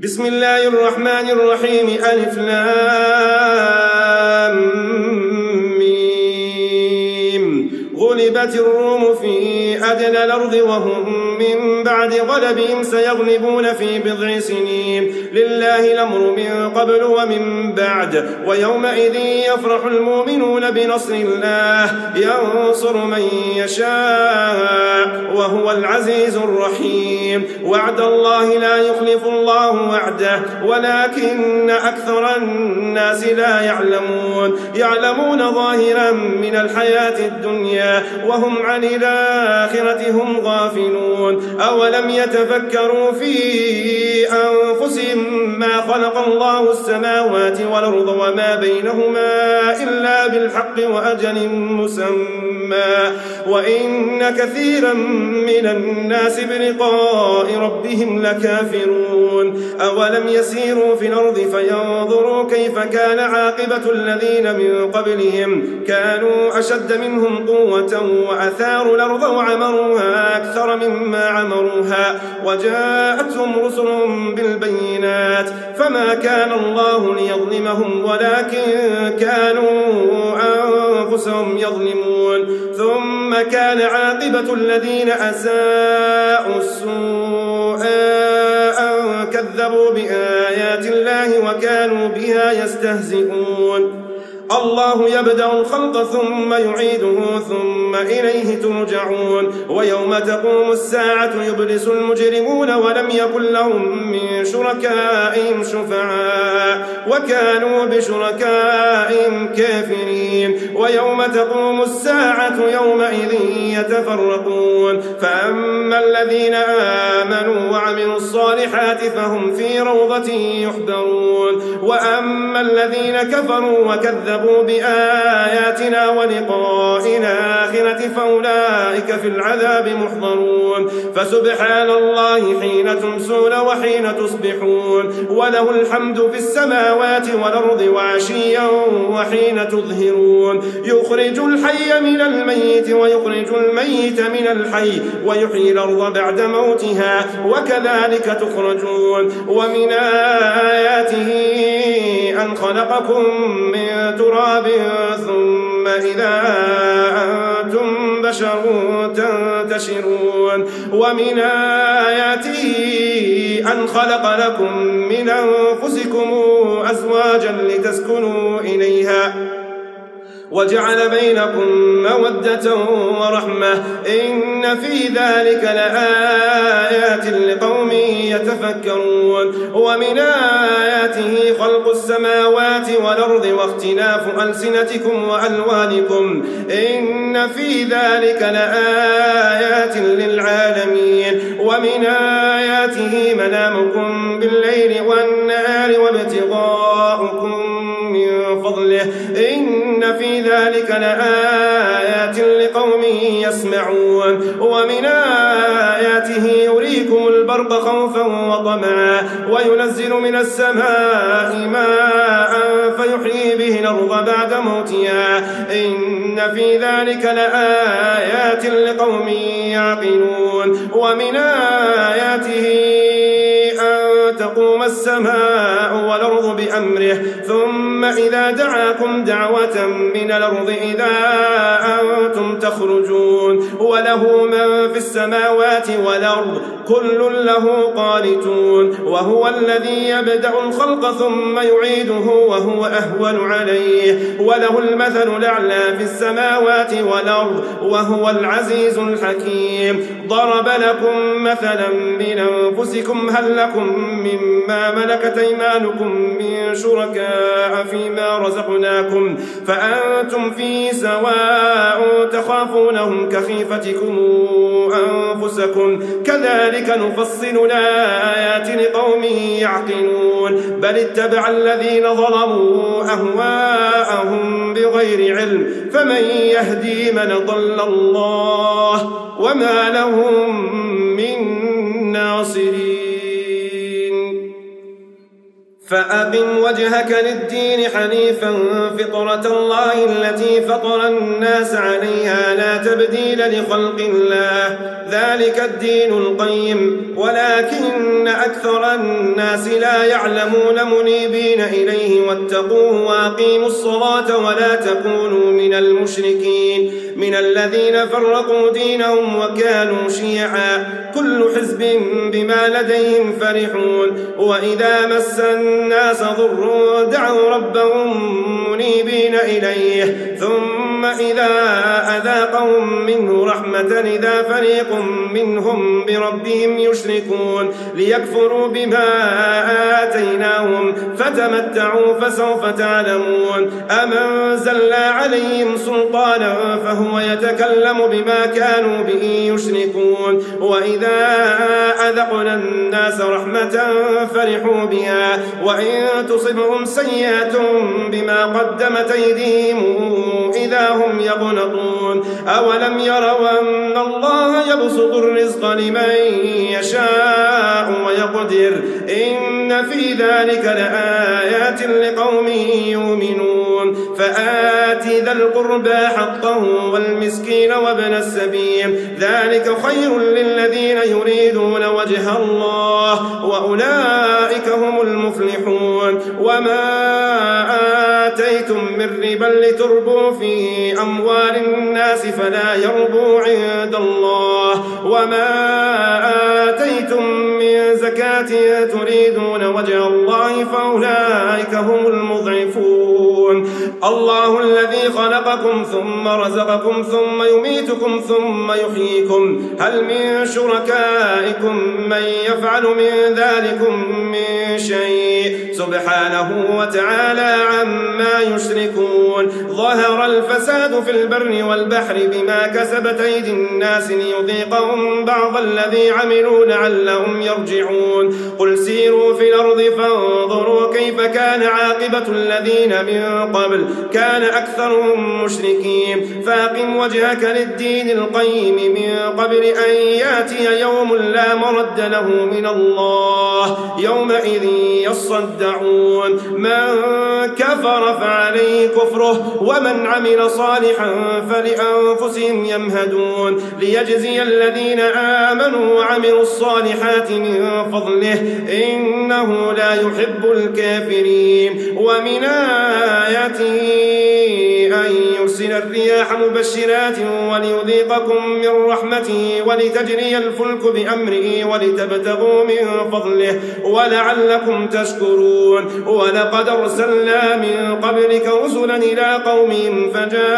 بسم الله الرحمن الرحيم. ألف لام ميم. غلبت الروم في أدنى الأرض وهم من بعد غلبهم سيغلبون في بضع سنين. لله الأمر من قبل ومن بعد. ويومئذ يفرح المؤمنون بنصر الله ينصر من يشاء وهو العزيز الرحيم. وعد الله لا يخلف الله وعده ولكن أكثر الناس لا يعلمون ظاهرا من الحياة الدنيا وهم عن الآخرة هم غافلون. أولم يتفكروا في أنفسهم ما خلق الله السماوات والأرض وما بينهما إلا بالحق وأجل مسمى وإن كثيرا من الناس بلقاء ربهم لكافرون. أولم يسيروا في الأرض فينظروا كيف كان عاقبة الذين من قبلهم كانوا أشد منهم قوة وأثاروا الأرض وعمروها أكثر مما عمروها وجاءتهم رسل بالبينات فما كان الله ليظلمهم ولكن كانوا أنفسهم يظلمون. ثم كان عاقبة الذين أساءوا السوء أن كذبوا بآيات الله وكانوا بها يستهزئون. الله يبدأ الخلق ثم يعيده ثم إليه ترجعون. ويوم تقوم الساعة يبلس المجرمون ولم يكن لهم من شركائهم شفعاء وكانوا بشركائهم كافرين. ويوم تقوم الساعة يومئذ يتفرقون. فأما الذين آمنوا وعملوا الصالحات فهم في روضة يحبرون. وأما الذين كفروا وكذبوا بآياتنا ولقاء الآخرة فأولئك في العذاب محضرون. فسبحان الله حين تمسون وحين تصبحون وله الحمد في السماوات والأرض وعشيا وحين تظهرون. يخرج الحي من الميت ويخرج الميت من الحي ويحيي الأرض بعد موتها وكذلك تخرجون. ومن آياته أن خلقكم من تراب ثم إذا أنتم بشر تنتشرون. ومن آياته أن خلق لكم من أنفسكم أزواجا لتسكنوا إليها وجعل بينكم مودة ورحمة إن في ذلك لآيات لقوم يتفكرون. ومن آياته خلق السماوات والأرض واختلاف ألسنتكم وألوانكم إن في ذلك لآيات للعالمين. ومن آياته منامكم بالليل والنهار وابتغاؤكم من فضله إن في ذلك لآيات لقوم يسمعون. ومن آياته يريكم البرق خوفا وطمعا وينزل من السماء ماء فيحيي به الأرض بعد موتها إن في ذلك لآيات لقوم يعقلون. ومن آياته تقوم السماء والأرض بأمره ثم إذا دعاكم دعوة من الأرض إذا أنتم تخرجون. وله من في السماوات والأرض كل له قانتون. وهو الذي يبدأ الخلق ثم يعيده وهو أهون عليه وله المثل الأعلى في السماوات والأرض وهو العزيز الحكيم. ضرب لكم مثلا من أنفسكم هل لكم مما ملكت أيمانكم من شركاء فيما رزقناكم فأنتم فيه سواء تخافونهم كخيفتكم أنفسكم كذلك نفصل الآيات لقوم يعقلون. بل اتبع الذين ظلموا أهواءهم بغير علم فمن يهدي من ضل الله وما لهم من ناصرين. فأقم وجهك للدين حنيفا فطرة الله التي فطر الناس عليها لا تبديل لخلق الله ذلك الدين القيم ولكن أكثر الناس لا يعلمون منيبين إليه واتقوه وأقيموا الصلاة ولا تكونوا من المشركين من الذين فرقوا دينهم وكانوا شيعا كل حزب بما لديهم فرحون وإذا مس الناس ضر دعوا ربهم منيبين إليه ثم إذا أذاقهم منه رحمة إذا فريق منهم بربهم يشركون ليكفروا بما آتيناهم فتمتعوا فسوف تعلمون أم أنزلنا عليهم سلطانا فهو يتكلم بما كانوا به يشركون وإذا أذقنا الناس رحمة فرحوا بها وإن تصبهم سيئة بما قدمت أيديهم إذا هم يقنطون أولم يروا أن الله يبسط الرزق لمن يشاء ويقدر إن في ذلك لآيات لقوم يؤمنون فآت ذا القربى حقه والمسكين وابن السبيل ذلك خير للذين يريدون وجه الله وأولئك هم المفلحون وما آتيتم من ربا لتربوا في أموال الناس فلا يربو عند الله وما آتيتم من زكاة تريدون وجه الله فأولئك هم المضعفون الله الذي خلقكم ثم رزقكم ثم يميتكم ثم يحييكم هل من شركائكم من يفعل من ذلكم من شيء سبحانه وتعالى عما يشركون ظهر الفساد في البر والبحر بما كسبت أيدي الناس ليذيقهم بعض الذي عملوا لعلهم يرجعون قل سيروا في الأرض فانظروا كيف كان عاقبة الذين من قبل كان أكثرهم مشركين فاقم وجهك للدين القيم من قبل أن ياتي يوم لا مرد له من الله يومئذ يصدعون من كفر فعليه كفره ومن عمل صالحا فلأنفسهم يمهدون ليجزي الذين آمنوا وعملوا الصالحات من فضله إنه لا يحب الكافرين ومن آياته أن يرسل الرياح مبشرات وليذيقكم من رحمته ولتجري الفلك بأمره ولتبتغوا من فضله ولعلكم تشكرون ولقد أرسلنا من قبلك رسلا إلى قومهم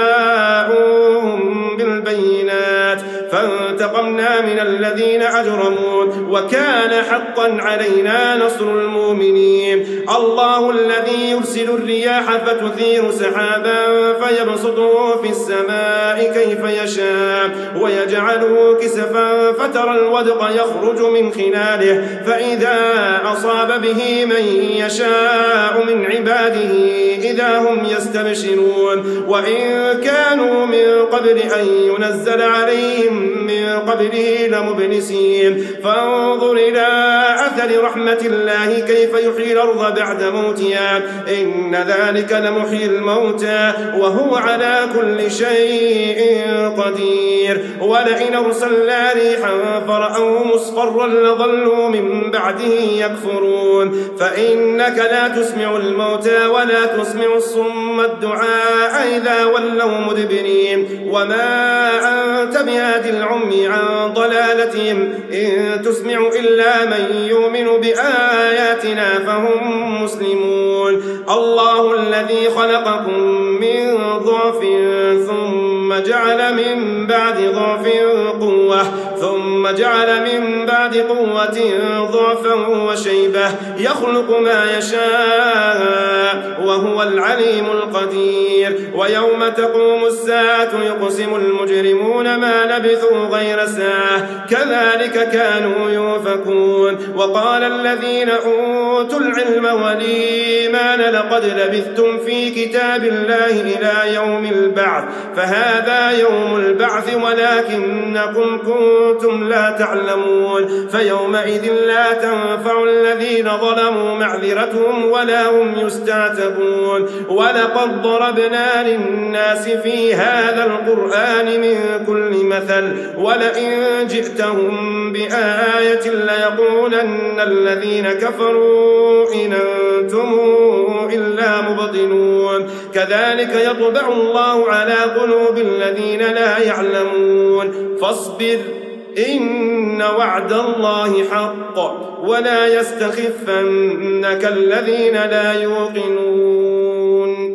فجاءوهم بالبينات فانتقمنا من الذين أجرموا وكان حقا علينا نصر المؤمنين الله الذي يرسل الرياح فتثير سحابا فيبسطه في السماء كيف يشاء ويجعله كسفا فترى الودق يخرج من خلاله فإذا أصاب به من يشاء من عباده إذا هم يستبشرون وإن كانوا من قبل أن ينزل عليهم من قبله لمبلسين فانظر إلى أثر رحمة الله كيف يحيي الأرض بعد موتها إن ذلك لمحيي الموتى وهو على كل شيء قدير ولئن أرسلنا ريحا فرأوه مصفرا لظلوا من بعده يكفرون فإنك لا تسمع الموتى ولا تسمع الصم الدعاء إذا ولوا مدبرين وما أنت بهاد العمي عن ضلالتهم إن تسمع إلا من يؤمن بآياتنا فهم مسلمون الله الذي خلقكم من ضعف ثم جعل من بعد ضعف قوة ثم جعل من بعد قوة ضعفا وشيبة يخلق ما يشاء وهو العليم القدير ويوم تقوم الساعة يقسم المجرمون ما لبثوا غير ساعة كذلك كانوا يؤفكون وقال الذين أوتوا العلم والإيمان لقد لبثتم في كتاب الله إلى يوم البعث فهذا يوم البعث ولكنكم كنتم وأنتم لا تعلمون فيومئذ لا تنفع الذين ظلموا معذرتهم ولا هم يستعتبون ولقد ضربنا للناس في هذا القرآن من كل مثل ولئن جئتهم بآية ليقولن الذين كفروا إن أنتم إلا مبطلون كذلك يطبع الله على قلوب الذين لا يعلمون فاصبر إن وعد الله حق ولا يستخفنك الذين لا يوقنون